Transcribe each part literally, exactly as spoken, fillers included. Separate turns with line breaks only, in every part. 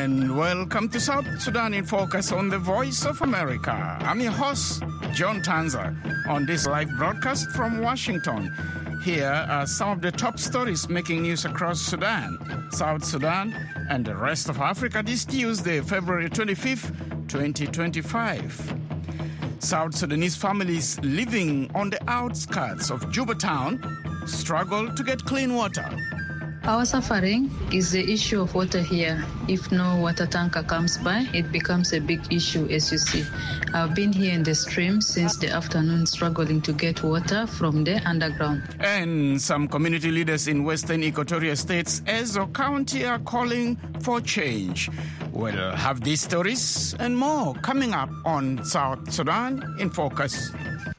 And welcome to South Sudan in Focus on the Voice of America. I'm your host, John Tanza, on this live broadcast from Washington. Here are some of the top stories making news across Sudan, South Sudan, and the rest of Africa this Tuesday, February twenty-fifth, twenty twenty-five. South Sudanese families living on the outskirts of Juba town struggle to get clean water.
Our suffering is the issue of water here. If no water tanker comes by, it becomes a big issue, as you see. I've been here in the stream since the afternoon struggling to get water from the underground.
And some community leaders in western Equatorial State's Ezo County are calling for change. We'll have these stories and more coming up on South Sudan in Focus.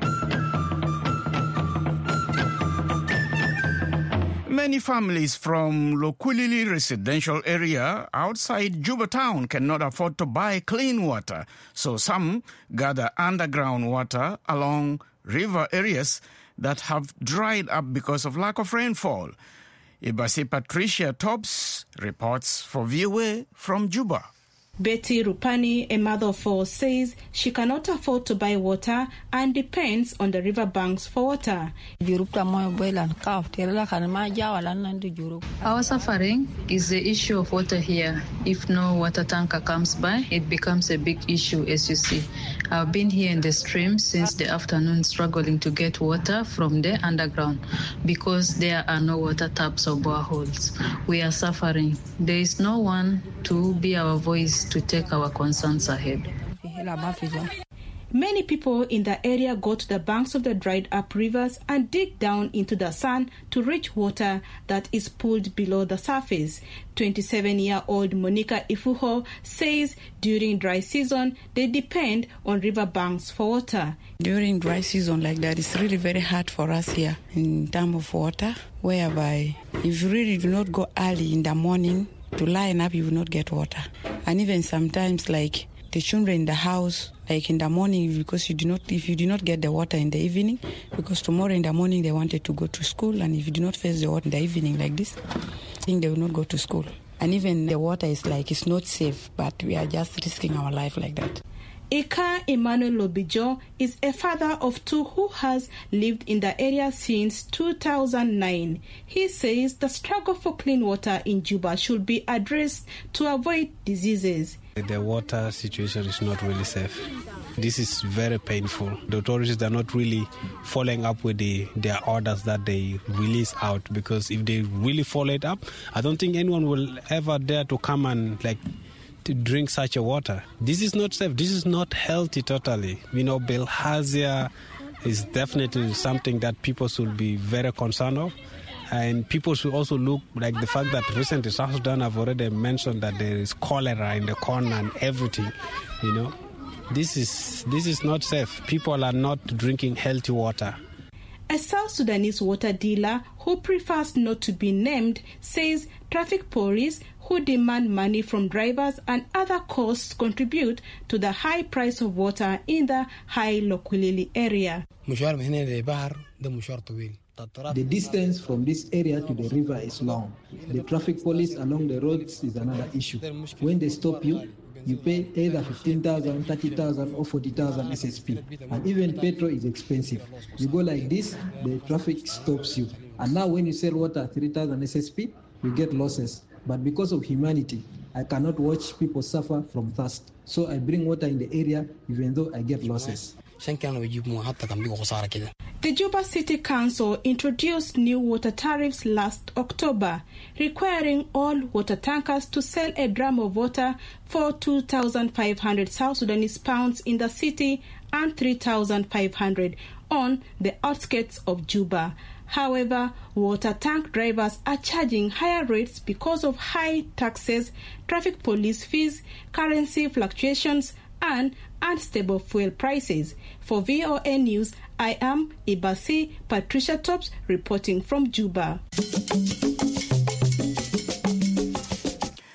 Many families from Lokwilili residential area outside Juba town cannot afford to buy clean water, so some gather underground water along river areas that have dried up because of lack of rainfall. Ibasi Patricia Tobbs reports for V O A from Juba.
Betty Rupani, a mother of four, says she cannot afford to buy water and depends on the river banks for water.
Our suffering is the issue of water here. If no water tanker comes by, it becomes a big issue, as you see. I've been here in the stream since the afternoon struggling to get water from the underground because there are no water taps or boreholes. We are suffering. There is no one to be our voice to take our concerns ahead.
Many people in the area go to the banks of the dried up rivers and dig down into the sand to reach water that is pulled below the surface. twenty-seven-year-old Monica Ifuho says during dry season they depend on river banks for water.
During dry season like that, it's really very hard for us here in terms of water, whereby if you really do not go early in the morning to line up, you will not get water. And even sometimes, like the children in the house, like in the morning, because you do not, if you do not get the water in the evening, because tomorrow in the morning they wanted to go to school, and if you do not face the water in the evening like this, I think they will not go to school. And even the water is like, it's not safe, but we are just risking our life like that.
Ika Emmanuel Lobijo is a father of two who has lived in the area since two thousand nine. He says the struggle for clean water in Juba should be addressed to avoid diseases.
The water situation is not really safe. This is very painful. The authorities are not really following up with the, their orders that they release out, because if they really follow it up, I don't think anyone will ever dare to come and like to drink such a water. This is not safe. This is not healthy totally. You know, bilharzia is definitely something that people should be very concerned of. And people should also look like the fact that recently South Sudan have already mentioned that there is cholera in the corn and everything. You know, this is this is not safe. People are not drinking healthy water.
A South Sudanese water dealer who prefers not to be named says traffic police who demand money from drivers and other costs contribute to the high price of water in the high Lokwilili area.
The distance from this area to the river is long. The traffic police along the roads is another issue. When they stop you, you pay either fifteen thousand, thirty thousand or forty thousand S S P. And even petrol is expensive. You go like this, the traffic stops you. And now when you sell water at three thousand S S P, you get losses. But because of humanity, I cannot watch people suffer from thirst. So I bring water in the area even though I get losses.
The Juba City Council introduced new water tariffs last October, requiring all water tankers to sell a drum of water for two thousand five hundred South Sudanese pounds in the city and three thousand five hundred on the outskirts of Juba. However, water tank drivers are charging higher rates because of high taxes, traffic police fees, currency fluctuations, and unstable fuel prices. For V O A News, I am Ibasi Patricia Tobbs reporting from Juba.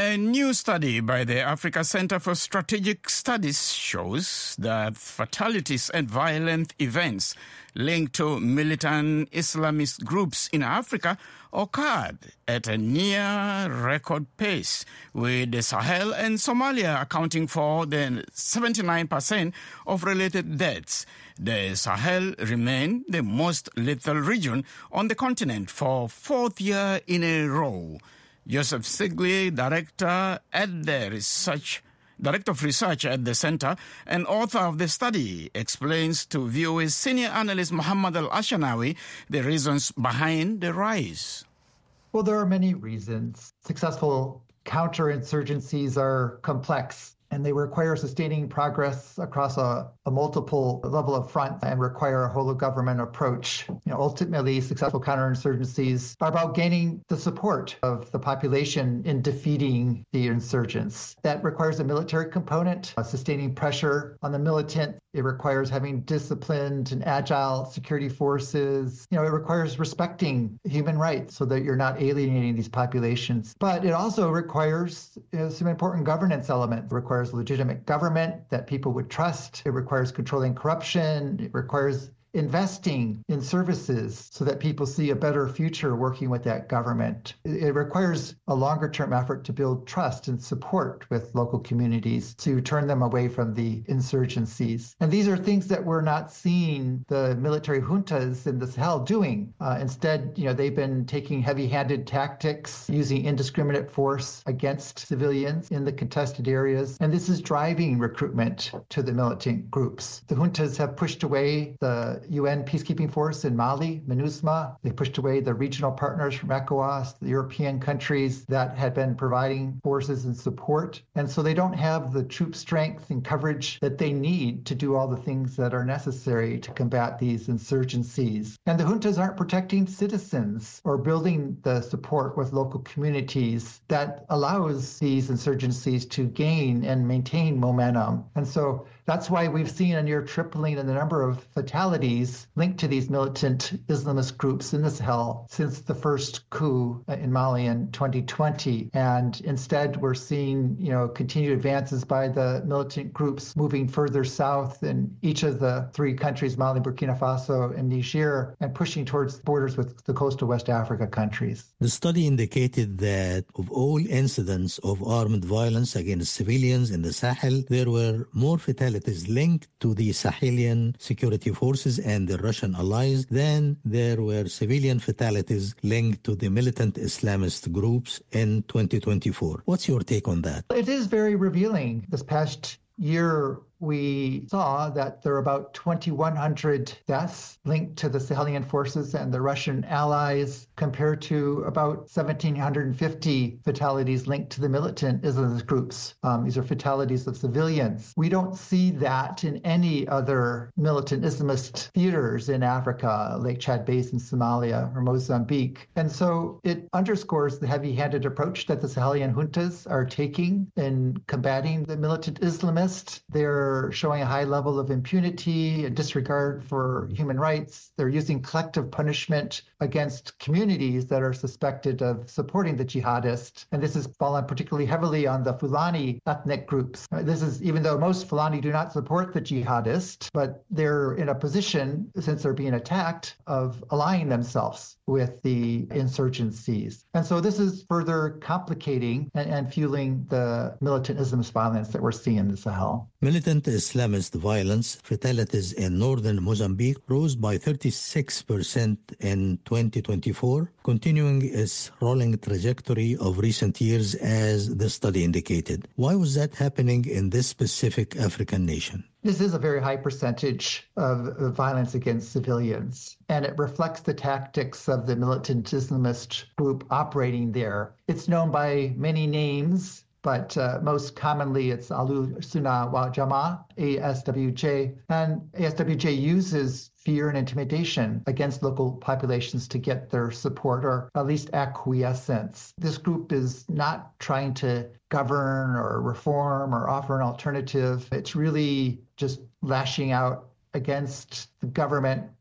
A new study by the Africa Center for Strategic Studies shows that fatalities and violent events linked to militant Islamist groups in Africa occurred at a near record pace, with the Sahel and Somalia accounting for the seventy-nine percent of related deaths. The Sahel remained the most lethal region on the continent for fourth year in a row. Joseph Sigley, director at the research Director of Research at the Center and author of the study, explains to V O A's senior analyst Muhammad Al-Ashanawi the reasons behind the rise.
Well, there are many reasons. Successful counterinsurgencies are complex, and they require sustaining progress across a, a multiple level of front and require a whole of government approach. You know, ultimately, successful counterinsurgencies are about gaining the support of the population in defeating the insurgents. That requires a military component, uh, sustaining pressure on the militant. It requires having disciplined and agile security forces. You know, it requires respecting human rights so that you're not alienating these populations. But it also requires you know, some important governance elements. It requires legitimate government that people would trust. It requires controlling corruption. It requires investing in services so that people see a better future working with that government. It requires a longer-term effort to build trust and support with local communities to turn them away from the insurgencies. And these are things that we're not seeing the military juntas in the Sahel doing. Uh, instead, you know, they've been taking heavy-handed tactics, using indiscriminate force against civilians in the contested areas. And this is driving recruitment to the militant groups. The juntas have pushed away the U N peacekeeping force in Mali, MINUSMA. They pushed away the regional partners from ECOWAS, the European countries that had been providing forces and support. And so they don't have the troop strength and coverage that they need to do all the things that are necessary to combat these insurgencies. And the juntas aren't protecting citizens or building the support with local communities that allows these insurgencies to gain and maintain momentum. And so that's why we've seen a near tripling in the number of fatalities linked to these militant Islamist groups in the Sahel since the first coup in Mali in twenty twenty. And instead, we're seeing, you know, continued advances by the militant groups moving further south in each of the three countries, Mali, Burkina Faso, and Niger, and pushing towards borders with the coastal West Africa countries.
The study indicated that of all incidents of armed violence against civilians in the Sahel, there were more fatalities linked to the Sahelian security forces and the Russian allies than there were civilian fatalities linked to the militant Islamist groups in twenty twenty-four. What's your take on that?
It is very revealing. This past year, we saw that there are about twenty-one hundred deaths linked to the Sahelian forces and the Russian allies, compared to about one thousand seven hundred fifty fatalities linked to the militant Islamist groups. Um, these are fatalities of civilians. We don't see that in any other militant Islamist theaters in Africa, Lake Chad Basin, Somalia, or Mozambique. And so it underscores the heavy-handed approach that the Sahelian juntas are taking in combating the militant Islamists. They're showing a high level of impunity and disregard for human rights. They're using collective punishment against communities that are suspected of supporting the jihadists. And this has fallen particularly heavily on the Fulani ethnic groups. This is, even though most Fulani do not support the jihadists, but they're in a position, since they're being attacked, of aligning themselves with the insurgencies. And so this is further complicating and, and fueling the militant Islamist violence that we're seeing in the Sahel.
Militant Islamist violence fatalities in northern Mozambique rose by thirty-six percent in twenty twenty-four, continuing its rolling trajectory of recent years as the study indicated. Why was that happening in this specific African nation?
This is a very high percentage of violence against civilians, and it reflects the tactics of the militant Islamist group operating there. It's known by many names, but uh, most commonly it's Ahlu-Sunnah wal Jama'ah, A S W J, and A S W J uses fear and intimidation against local populations to get their support or at least acquiescence. This group is not trying to govern or reform or offer an alternative. It's really just lashing out against the government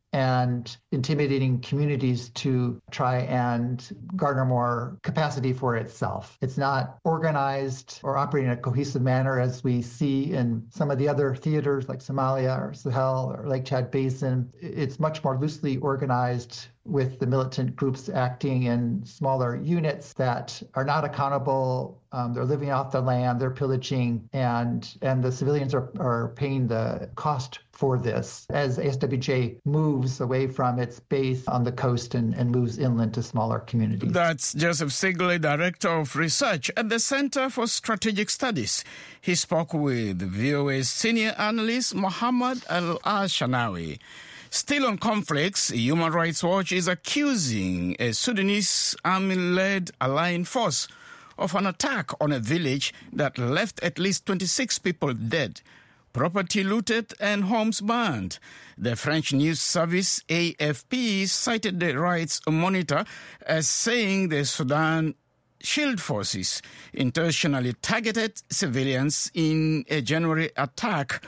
and intimidating communities to try and garner more capacity for itself. It's not organized or operating in a cohesive manner as we see in some of the other theaters like Somalia or Sahel or Lake Chad Basin. It's much more loosely organized with the militant groups acting in smaller units that are not accountable. Um, they're living off the land, they're pillaging, and and the civilians are, are paying the cost for this as A S W J moves away from its base on the coast and, and moves inland to smaller communities.
That's Joseph Sigley, Director of Research at the Center for Strategic Studies. He spoke with V O A's senior analyst Mohammed Al-Ashanawi. Still on conflicts, Human Rights Watch is accusing a Sudanese army-led allied force of an attack on a village that left at least twenty-six people dead, property looted and homes burned. The French news service A F P cited the rights monitor as saying the Sudan Shield Forces intentionally targeted civilians in a January attack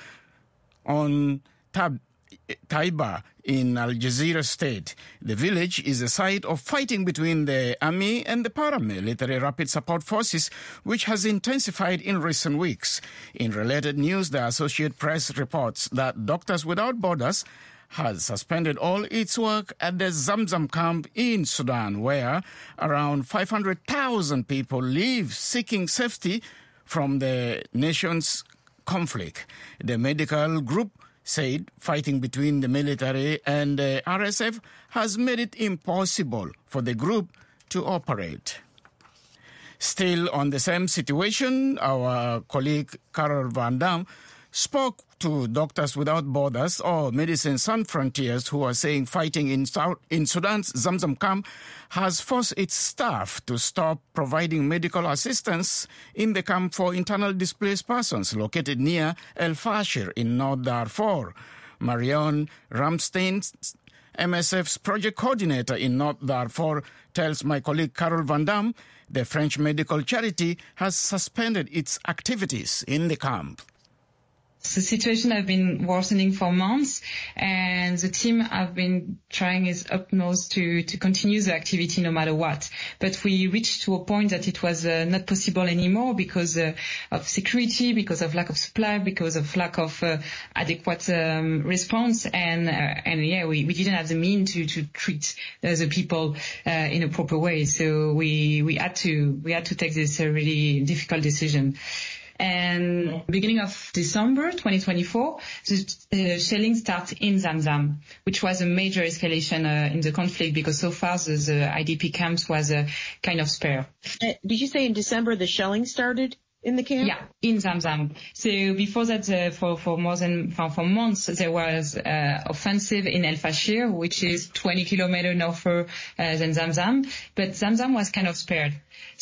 on Tab Taiba in Al Jazeera state. The village is the site of fighting between the army and the paramilitary rapid support forces, which has intensified in recent weeks. In related news, the Associated Press reports that Doctors Without Borders has suspended all its work at the Zamzam camp in Sudan, where around five hundred thousand people live seeking safety from the nation's conflict. The medical group said fighting between the military and the R S F has made it impossible for the group to operate. Still on the same situation, our colleague Carol Van Dam spoke to Doctors Without Borders or Medicine Sans Frontiers, who are saying fighting in, South, in Sudan's Zamzam camp has forced its staff to stop providing medical assistance in the camp for internally displaced persons located near El Fashir in North Darfur. Marion Ramstein, M S F's project coordinator in North Darfur, tells my colleague Carol Van Dam the French medical charity has suspended its activities in the camp.
The situation has been worsening for months, and the team have been trying its utmost to, to continue the activity no matter what. But we reached to a point that it was uh, not possible anymore because uh, of security, because of lack of supply, because of lack of uh, adequate um, response, and uh, and yeah, we, we didn't have the means to, to treat uh, the people uh, in a proper way. So we we had to we had to take this uh, really difficult decision. And beginning of December twenty twenty-four, the uh, shelling started in Zamzam, which was a major escalation uh, in the conflict because so far the, the I D P camps was uh, kind of spare.
Uh, did you say in December the shelling started in the camp?
Yeah, in Zamzam. So before that, uh, for, for more than, for, for months, there was uh, offensive in El Fashir, which is twenty kilometers north uh, than Zamzam. But Zamzam was kind of spared.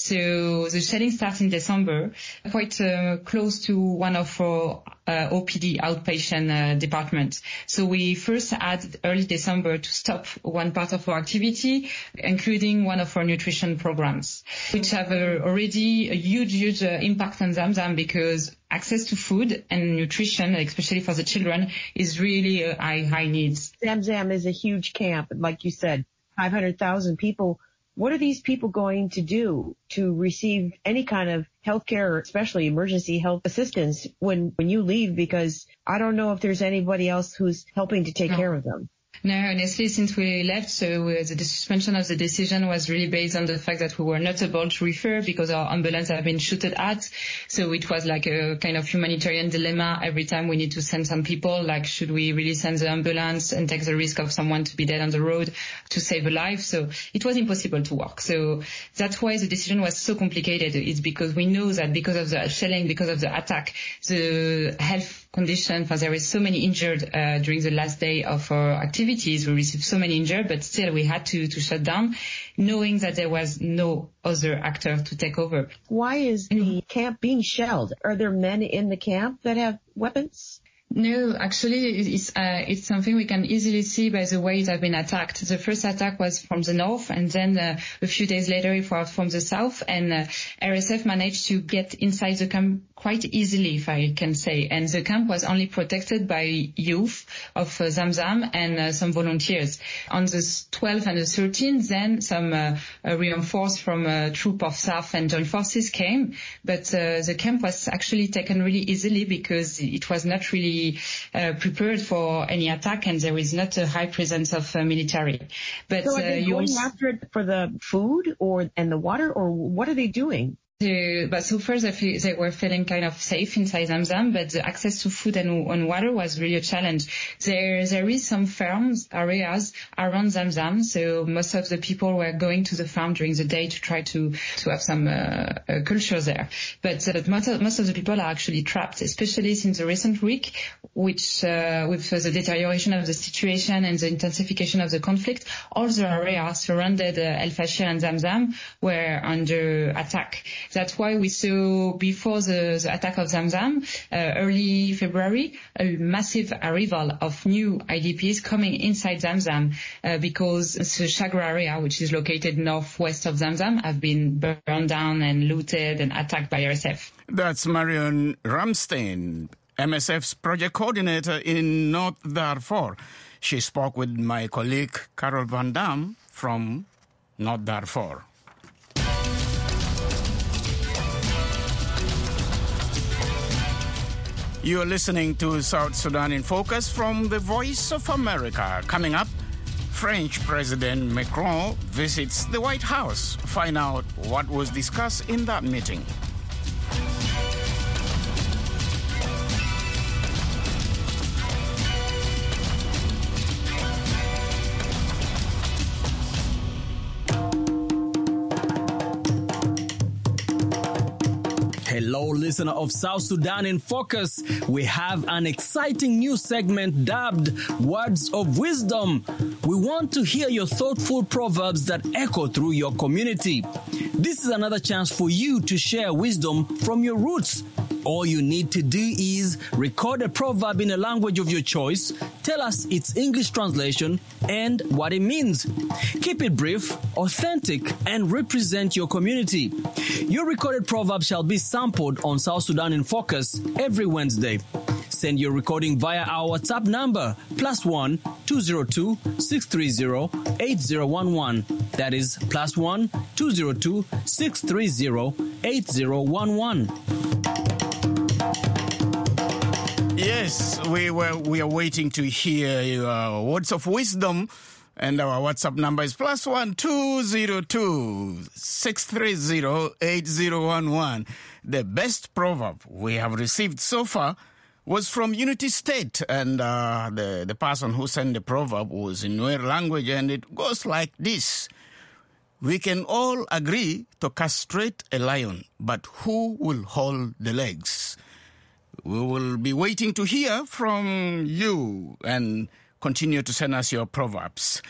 So the shelling starts in December, quite uh, close to one of our uh, O P D outpatient uh, departments. So we first had early December to stop one part of our activity, including one of our nutrition programs, which have uh, already a huge, huge uh, impact on Zamzam because access to food and nutrition, especially for the children, is really a high, high needs.
Zamzam is a huge camp, like you said, five hundred thousand people. What are these people going to do to receive any kind of healthcare, especially emergency health assistance when, when you leave? Because I don't know if there's anybody else who's helping to take no. care of them.
No, honestly, since we left, so uh, the suspension of the decision was really based on the fact that we were not able to refer because our ambulance have been shooted at. So it was like a kind of humanitarian dilemma. Every time we need to send some people, like should we really send the ambulance and take the risk of someone to be dead on the road to save a life? So it was impossible to work. So that's why the decision was so complicated. It's because we know that because of the shelling, because of the attack, the health condition, for there is so many injured uh, during the last day of our activities. We received so many injured, but still we had to, to shut down, knowing that there was no other actor to take over.
Why is the camp being shelled? Are there men in the camp that have weapons?
No, actually, it's uh, it's something we can easily see by the way it has been attacked. The first attack was from the north, and then uh, a few days later it was from the south, and uh, R S F managed to get inside the camp quite easily, if I can say. And the camp was only protected by youth of uh, Zamzam and uh, some volunteers. On the twelfth and the thirteenth, then some uh, uh, reinforced from a troop of S A F and joint forces came. But uh, the camp was actually taken really easily because it was not really uh, prepared for any attack, and there is not a high presence of uh, military. But
so are they
uh,
going
also
after it for the food or and the water, or what are they doing?
The, but so far they, feel, they were feeling kind of safe inside Zamzam, but the access to food and, and water was really a challenge. There, there is some farms areas around Zamzam, so most of the people were going to the farm during the day to try to, to have some uh, uh, culture there. But uh, most, of, most of the people are actually trapped, especially since the recent week, which uh, with uh, the deterioration of the situation and the intensification of the conflict, all the areas surrounded uh, El Fashir and Zamzam were under attack. That's why we saw before the, the attack of Zamzam, uh, early February, a massive arrival of new I D Ps coming inside Zamzam uh, because the Shagra area, which is located northwest of Zamzam, have been burned down and looted and attacked by R S F.
That's Marion Ramstein, M S F's project coordinator in North Darfur. She spoke with my colleague Carol Van Dam from North Darfur. You're listening to South Sudan in Focus from the Voice of America. Coming up, French President Macron visits the White House. Find out what was discussed in that meeting.
Hello, listener of South Sudan in Focus. We have an exciting new segment dubbed Words of Wisdom. We want to hear your thoughtful proverbs that echo through your community. This is another chance for you to share wisdom from your roots. All you need to do is record a proverb in a language of your choice, tell us its English translation and what it means. Keep it brief, authentic, and represent your community. Your recorded proverb shall be sampled on South Sudan in Focus every Wednesday. Send your recording via our WhatsApp number, plus one two zero two six three zero eight zero one one. That is plus one two zero two six three zero eight zero one one.
Yes, we were we are waiting to hear your words of wisdom, and our WhatsApp number is plus one two zero two six three zero eight zero one one. The best proverb we have received so far was from Unity State, and uh, the the person who sent the proverb was in Nuer language, and it goes like this: we can all agree to castrate a lion, but who will hold the legs? We will be waiting to hear from you and continue to send us your proverbs.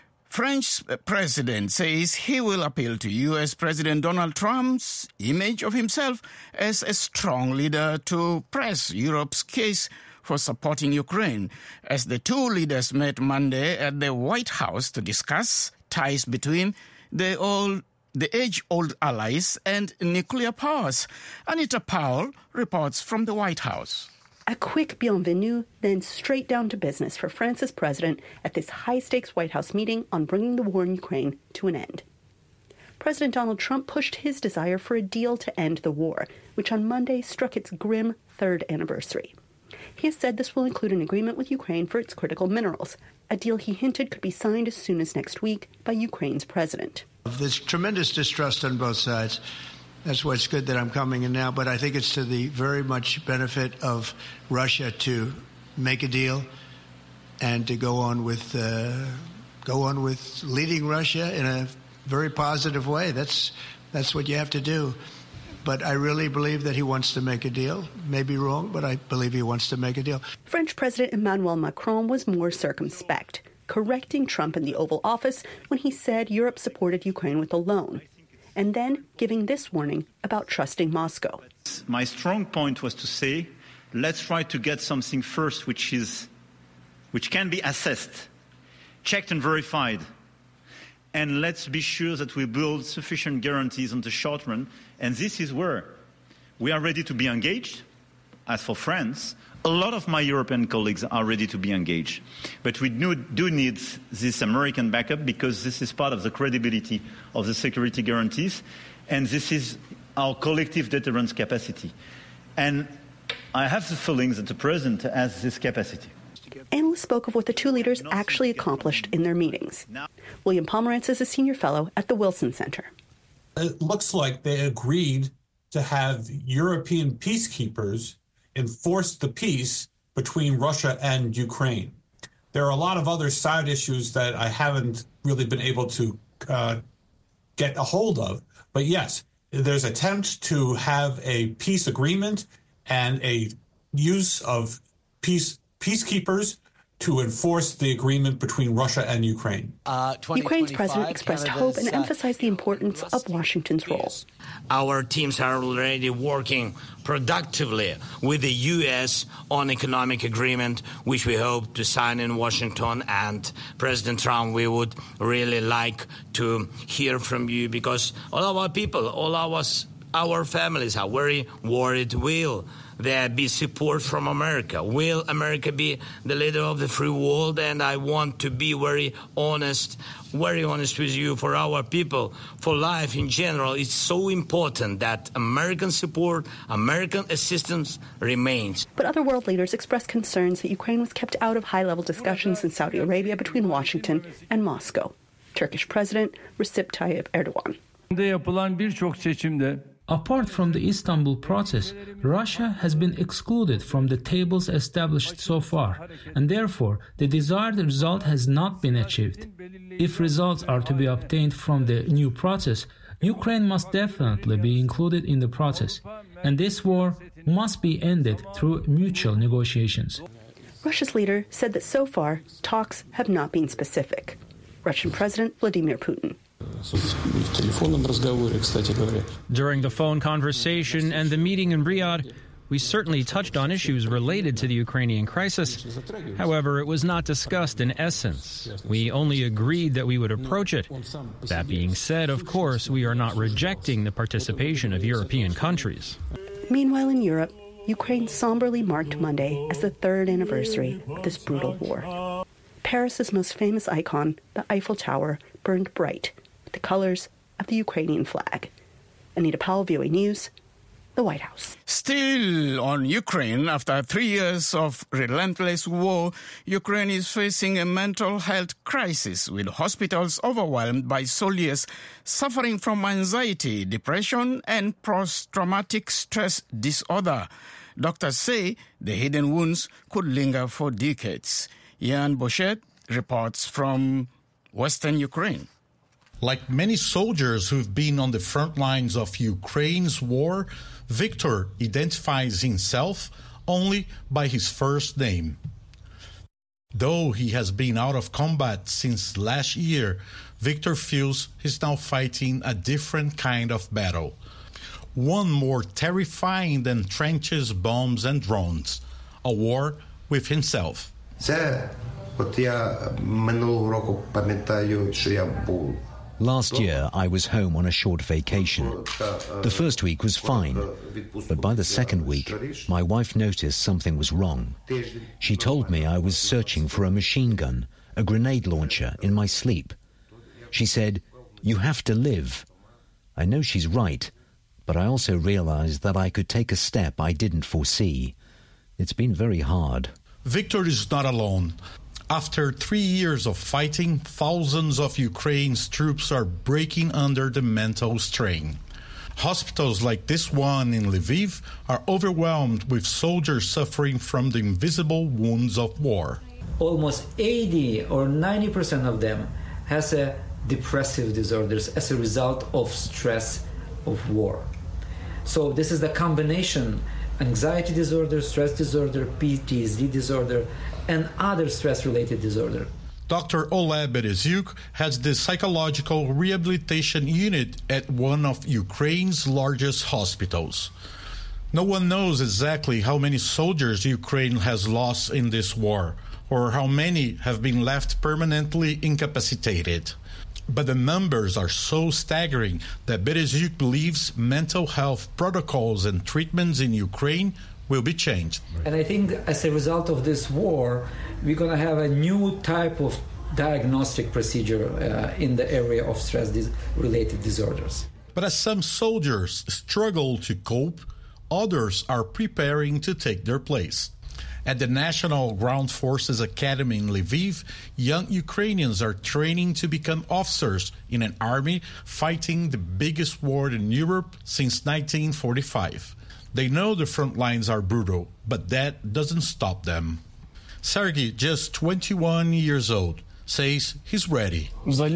French president says he will appeal to U S President Donald Trump's image of himself as a strong leader to press Europe's case for supporting Ukraine, as the two leaders met Monday at the White House to discuss ties between the old the age-old allies and nuclear powers. Anita Powell reports from the White House.
A quick bienvenue, then straight down to business for France's president at this high-stakes White House meeting on bringing the war in Ukraine to an end. President Donald Trump pushed his desire for a deal to end the war, which on Monday struck its grim third anniversary. He has said this will include an agreement with Ukraine for its critical minerals, a deal he hinted could be signed as soon as next week by Ukraine's president.
There's tremendous distrust on both sides. That's why it's good that I'm coming in now, but I think it's to the very much benefit of Russia to make a deal and to go on with uh, go on with leading Russia in a very positive way. That's that's what you have to do. But I really believe that he wants to make a deal. Maybe wrong, but I believe he wants to make a deal.
French President Emmanuel Macron was more circumspect, correcting Trump in the Oval Office when he said Europe supported Ukraine with a loan, and then giving this warning about trusting Moscow.
My strong point was to say, let's try to get something first which is, which can be assessed, checked and verified, and let's be sure that we build sufficient guarantees on the short run, and this is where We are ready to be engaged. As for France, a lot of my European colleagues are ready to be engaged. But we do, do need this American backup because this is part of the credibility of the security guarantees, and this is our collective deterrence capacity. And I have the feeling that the President has this capacity.
Analysts spoke of what the two leaders actually accomplished in their meetings. William Pomerantz is a senior fellow at the Wilson Center.
It looks like they agreed to have European peacekeepers enforce the peace between Russia and Ukraine. There are a lot of other side issues that I haven't really been able to uh, get a hold of. But yes, there's attempt to have a peace agreement and a use of peace peacekeepers to enforce the agreement between Russia and Ukraine.
Uh, Ukraine's president expressed hope and emphasized the importance of Washington's role.
Our teams are already working productively with the U S on economic agreement, which we hope to sign in Washington. And President Trump, we would really like to hear from you because all our people, all our, our families are very worried. Will there be support from America? Will America be the leader of the free world? And I want to be very honest, very honest with you. For our people, for life in general, it's so important that American support, American assistance remains.
But other world leaders expressed concerns that Ukraine was kept out of high-level discussions in Saudi Arabia between Washington and Moscow. Turkish President Recep Tayyip Erdogan.
Apart from the Istanbul process, Russia has been excluded from the tables established so far, and therefore the desired result has not been achieved. If results are to be obtained from the new process, Ukraine must definitely be included in the process, and this war must be ended through mutual negotiations.
Russia's leader said that so far, talks have not been specific. Russian President Vladimir Putin.
During the phone conversation and the meeting in Riyadh, we certainly touched on issues related to the Ukrainian crisis. However, it was not discussed in essence. We only agreed that we would approach it. That being said, of course, we are not rejecting the participation of European countries.
Meanwhile, in Europe, Ukraine somberly marked Monday as the third anniversary of this brutal war. Paris's most famous icon, the Eiffel Tower, burned bright with the colors of the Ukrainian flag. Anita Powell, V O A News, the White House.
Still on Ukraine, after three years of relentless war, Ukraine is facing a mental health crisis with hospitals overwhelmed by soldiers suffering from anxiety, depression, and post-traumatic stress disorder. Doctors say the hidden wounds could linger for decades. Jan Bochet reports from Western Ukraine.
Like many soldiers who've been on the front lines of Ukraine's war, Victor identifies himself only by his first name. Though he has been out of combat since last year, Victor feels he's now fighting a different kind of battle. One more terrifying than trenches, bombs and drones. A war with himself.
Last year, I was home on a short vacation. The first week was fine, but by the second week, my wife noticed something was wrong. She told me I was searching for a machine gun, a grenade launcher, in my sleep. She said, "You have to live." I know she's right, but I also realized that I could take a step I didn't foresee. It's been very hard.
Victor is not alone. After three years of fighting, thousands of Ukraine's troops are breaking under the mental strain. Hospitals like this one in Lviv are overwhelmed with soldiers suffering from the invisible wounds of war.
Almost eighty or ninety percent of them has a depressive disorders as a result of stress of war. So this is the combination: anxiety disorder, stress disorder, P T S D disorder, and other stress-related disorder.
Doctor Oleg Berezyuk has the psychological rehabilitation unit at one of Ukraine's largest hospitals. No one knows exactly how many soldiers Ukraine has lost in this war, or how many have been left permanently incapacitated. But the numbers are so staggering that Bereziuk believes mental health protocols and treatments in Ukraine will be changed.
And I think as a result of this war, we're going to have a new type of diagnostic procedure uh, in the area of stress-related disorders.
But as some soldiers struggle to cope, others are preparing to take their place. At the National Ground Forces Academy in Lviv, young Ukrainians are training to become officers in an army fighting the biggest war in Europe since nineteen forty-five. They know the front lines are brutal, but that doesn't stop them. Sergei, just twenty-one years old, says he's ready.
I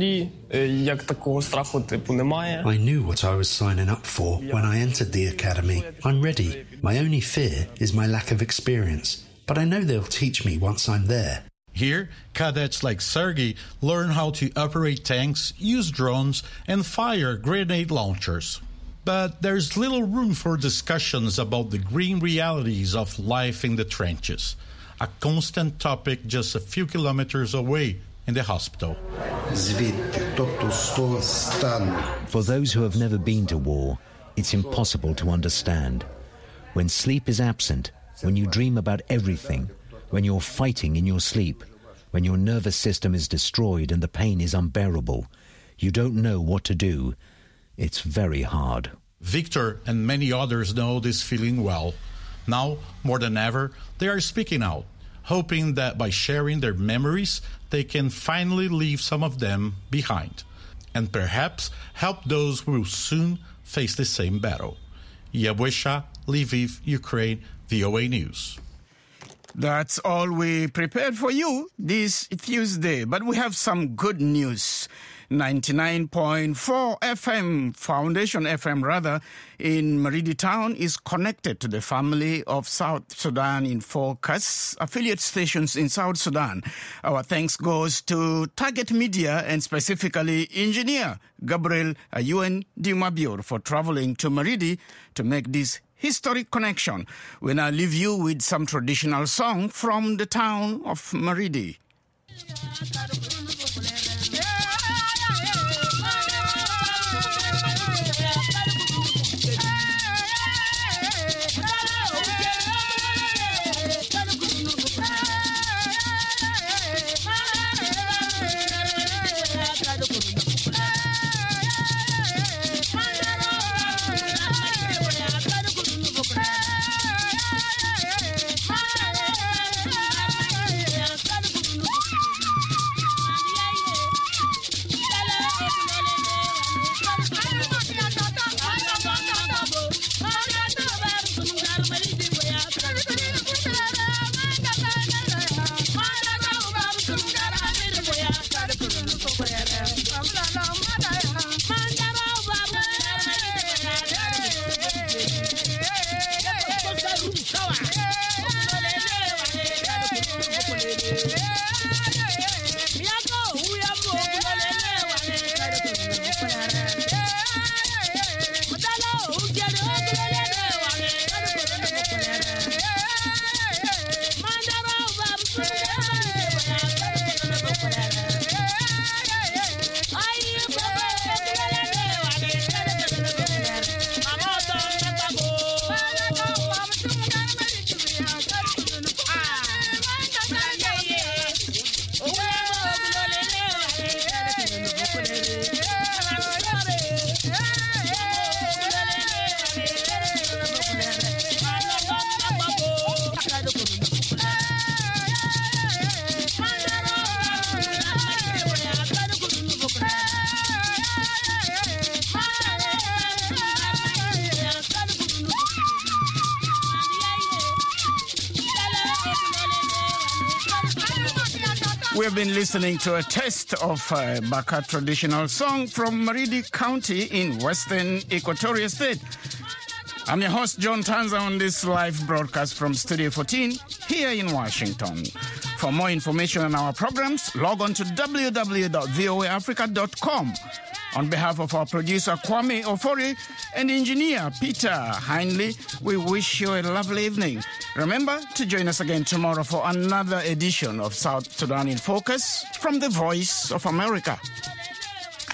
knew what I was signing up for when I entered the academy. I'm ready. My only fear is my lack of experience, but I know they'll teach me once I'm there.
Here, cadets like Sergei learn how to operate tanks, use drones, and fire grenade launchers. But there's little room for discussions about the grim realities of life in the trenches, a constant topic just a few kilometers away in the hospital.
For those who have never been to war, it's impossible to understand. When sleep is absent, when you dream about everything, when you're fighting in your sleep, when your nervous system is destroyed and the pain is unbearable, you don't know what to do. It's very hard.
Victor and many others know this feeling well. Now, more than ever, they are speaking out, hoping that by sharing their memories, they can finally leave some of them behind, and perhaps help those who will soon face the same battle. Yabusha, Lviv, Ukraine, V O A News.
That's all we prepared for you this Tuesday, but we have some good news. ninety-nine point four F M, Foundation F M rather, in Maridi Town is connected to the family of South Sudan in Focus, affiliate stations in South Sudan. Our thanks goes to Target Media and specifically engineer Gabriel Ayuen Dimabior for traveling to Maridi to make this historic connection. We now leave you with some traditional song from the town of Maridi. We have been listening to a test of a Baka traditional song from Maridi County in western Equatoria State. I'm your host, John Tanza, on this live broadcast from Studio fourteen here in Washington. For more information on our programs, log on to w w w dot v o a africa dot com. On behalf of our producer, Kwame Ofori, and engineer, Peter Hindley, we wish you a lovely evening. Remember to join us again tomorrow for another edition of South Sudan in Focus from the Voice of America.